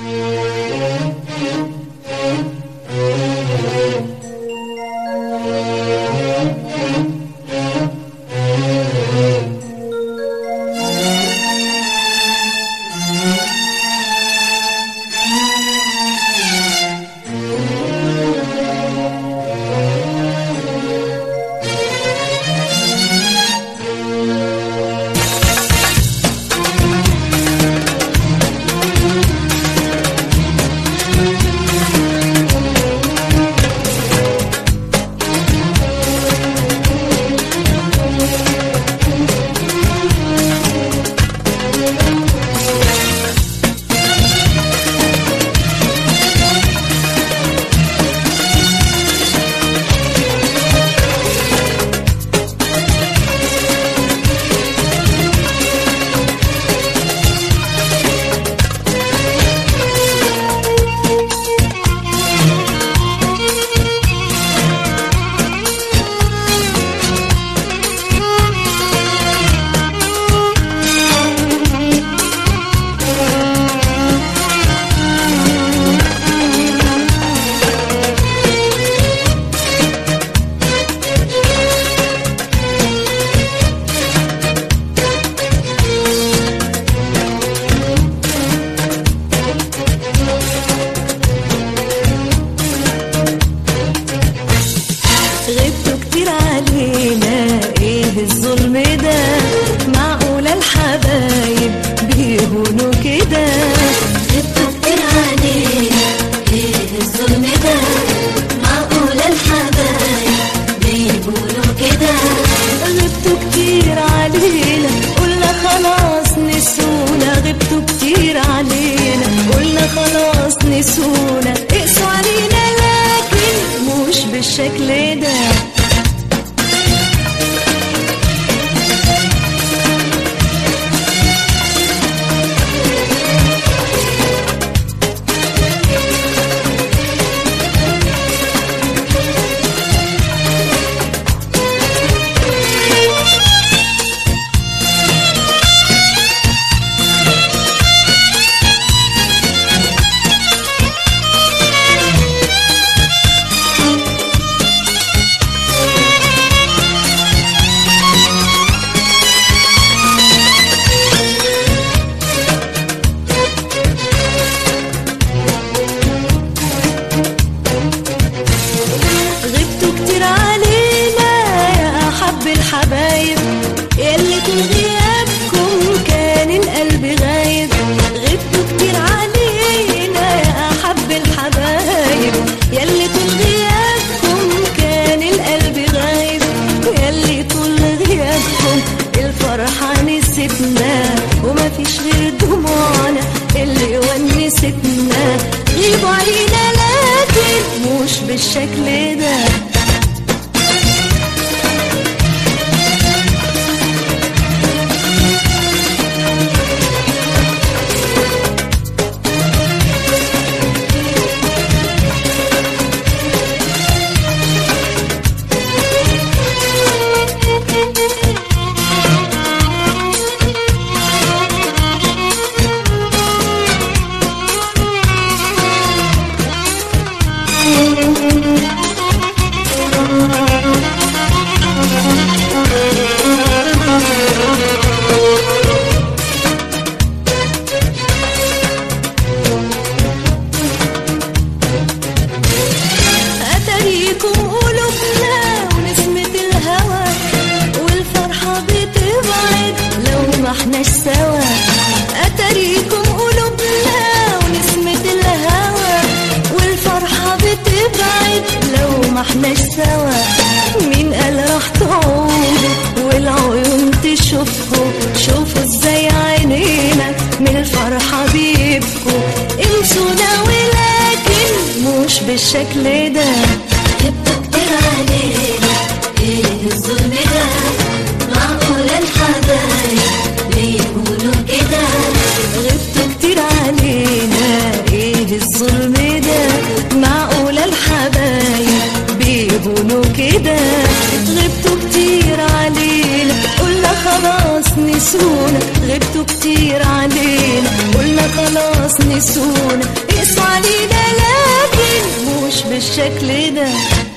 يقيسونا يقسوا علينا لكن مش بالشكل ده. الحبايب يلي طول غيابكم كان القلب غايب، غبتوا كتير علينا يا أحب الحبايب يلي طول غيابكم كان القلب غايب، يلي طول غيابكم الفرحة نستنا وما فيش غير دموعنا اللي ونستنا. غيبوا علينا لكن مش بالشكل ده. أتاريكم قلوبنا ونسمة الهوى والفرحة بتبعد لو ما احناش سوا. أتاريكم قلوبنا ونسمة الهوى والفرحة بتبعد لو ما احناش سوا. مين قال راح تعودوا والعيون تشوفكوا؟ شوفوا ازاي عينينا من الفرحة بيبكوا. انسونا ولكن مش بالشكل ده. غبتوا كتير علينا ايه الظلم ده؟ معقول الحبايب بيقولوا كده؟ غبتوا كتير علينا ايه الظلم ده؟ معقول الحبايب بيقولوا كده؟ غبتوا كتير علينا قلنا خلاص نسونا، غبتوا كتير علينا قلنا خلاص نسونا. يقيسونا، يقسوا علينا لكن مش بالشكل ده.